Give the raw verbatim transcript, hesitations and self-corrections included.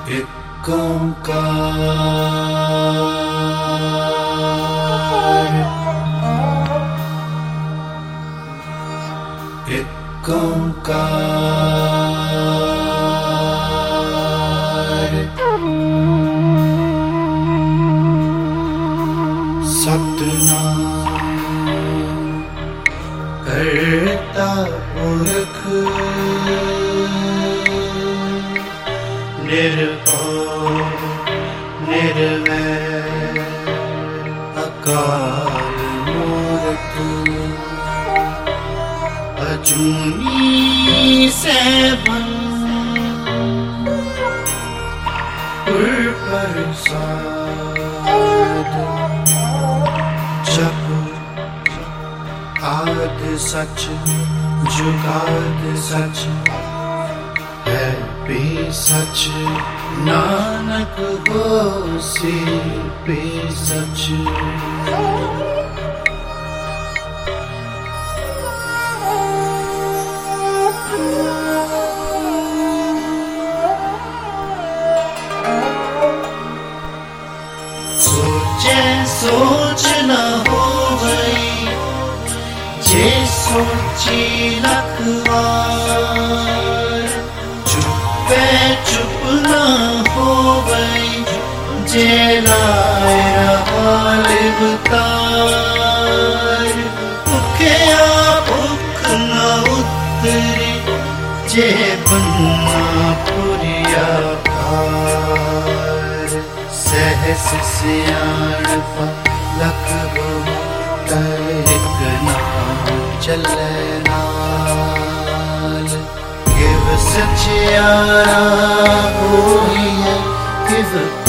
एक ओंकार, एक ओंकार, सतनाम करता पुरख निर्भय निर्वैर अकाल मूरत अजूनी सैभं प्रसाद जप आद सच जुगाद सच है भी सच नानक होसी भी सच। सोचे सोच न होवै जे सोची लखवार, चुपे चुप न होवै जे लाए हाल बतार, भुखिया भुख न उतरी जे बन्ना पुरिया पार, सहस सियाणप लख एक नाम चले नाल, किव सचियारा होई है किव